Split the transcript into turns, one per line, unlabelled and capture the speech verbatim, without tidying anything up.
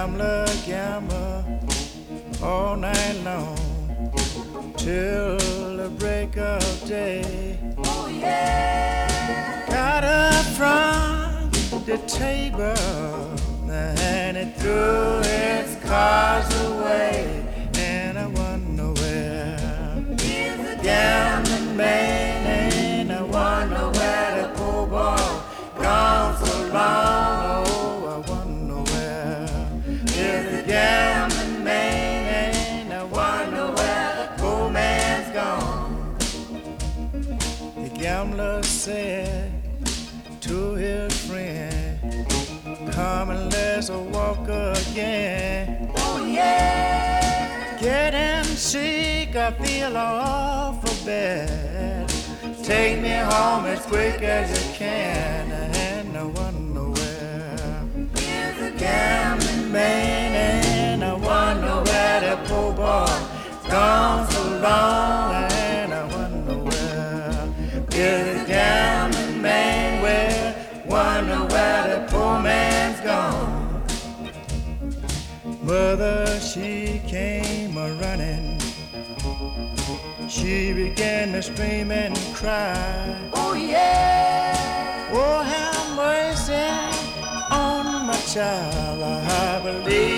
gambler, gambler all night long till the break of day.
Oh yeah.
Got up from the table and it threw its cards away, and I wonder where
Is the
gambling man, and I wonder where the poor boy gone so long. Oh, I wonder where is the gambling man, and I wonder where the poor man's gone. The gambler said to his friend, come and let's walk again.
Oh yeah.
Getting sick, I feel awful bad. Take me home as quick as you can, and I wonder where
Is the
gambling man, and I wonder where the poor boy gone so long, and I wonder where is the gambling man, where wonder where the poor man's gone. Mother, she came a-running. She began to scream and cry.
Oh yeah.
Oh, have mercy on my child. I believe